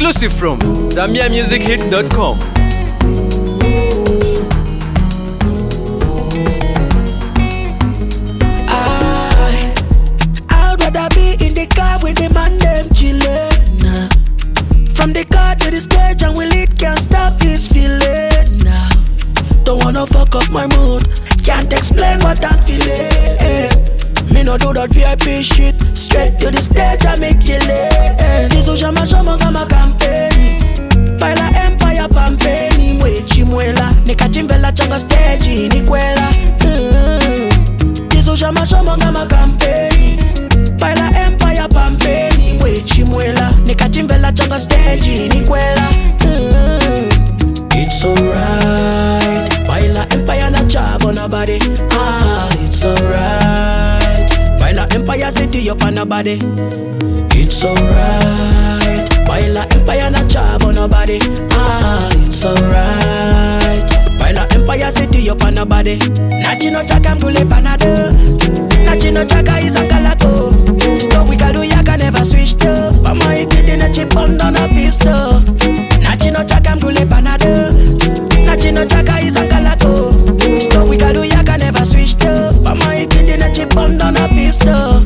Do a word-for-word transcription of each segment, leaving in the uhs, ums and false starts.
Exclusive from Zambia Music Hits dot com. I, I'd rather be in the car with the man them chillin'. Nah. From the car to the stage and will it can't stop this feeling. Nah. Don't wanna fuck up my mood, can't explain what I'm feeling. Me no do that V I P shit, straight to the stage I make it late. This uja mashomo kama kampeni, baila empire pampeni. Mwe chimwela, nikachimbela changa stage ni kwela. mm. This uja mashomo kama kampeni, baila empire pampeni. Mwe chimwela, nikachimbela changa stage ni kwela. mm. It's alright, baila empire na chabo na body. Ah, it's alright. Baila Empire City up on a body. It's alright. Baila Empire na chabo na body. Ah, it's alright. Baila Empire City up on a body. Nachi no chaka mkule panado. Nachi no chaka izangalako. Stuff we can do ya can never switch to. Mama ikidi na chip on a pistol. Nachi no chaka mkule panado. Nachi no chaka izangalako. Stuff we can do ya can never switch to. Mama ikidi na chip on a pistol.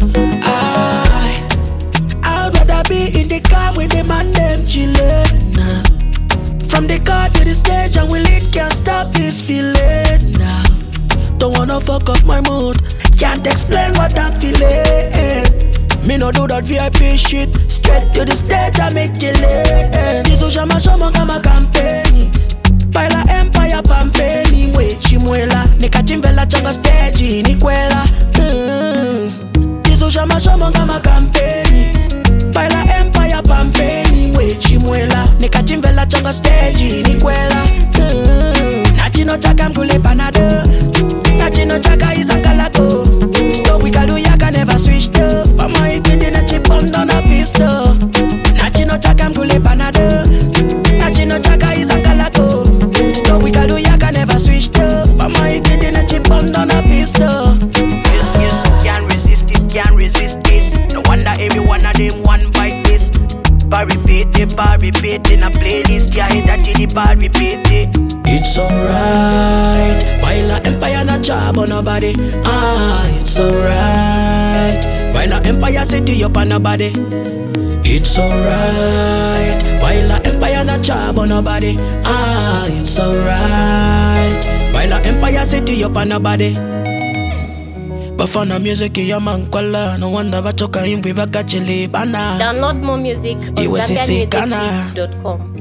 I, I'd rather be in the car with the man them chillin'. Nah. From the car to the stage and will it can't stop this feeling. Nah. Don't wanna fuck up my mood, can't explain what I'm feeling. Me no do that V I P shit, straight to the stage I make it late. This uja mashomo kama kampeni, baila empire pampeni. Mwe chimwela, nikachimbela changa stage ni kwela. mm. This uja mashomo kama kampeni, baila empire pampeni. Mwe chimwela, nikachimbela changa stage ni kwela. mm. Nachi no chaka mkule panado. Nachi no chaka izangalako. Stuff we can do ya can never switch to. Mama ikindi na chip on a pistol. Nachi no chaka mkule panado. Nachi no chaka izangalako. Stuff we can do ya can never switch to. Mama ikindi na chip on a pistol. Yes, yes, can't resist it, can't resist this. No wonder every one of them one bite this. Bar repeat it, bar repeat in a playlist. Yeah, hit that chili bar repeat it. It's alright. Baila Empire na chabo na body. Ah, it's alright. Baila Empire City up on a body. It's alright. Baila Empire na chabo na body. Ah, it's alright. Baila Empire City up on a body. Bafana music ya mankwala. No wonder batoka imvi baka chili bana. Download more music on Iwe Zambia sisi Music kana. Hits dot com.